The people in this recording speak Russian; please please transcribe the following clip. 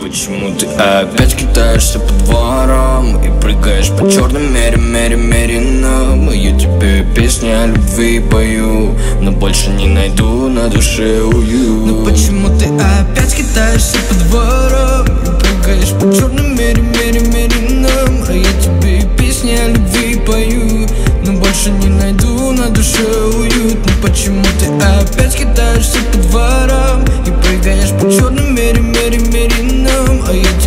Почему ты опять кидаешься по дворам и прыгаешь по черным меринам? Я тебе песни о любви пою, но больше не найду на душе уют. Ну почему ты опять кидаешься по дворам и прыгаешь по черным меринам? А я тебе песни о любви пою, но больше не найду на душе уют. Ну почему ты опять кидаешься по дворам и прыгаешь по черным меринам? А я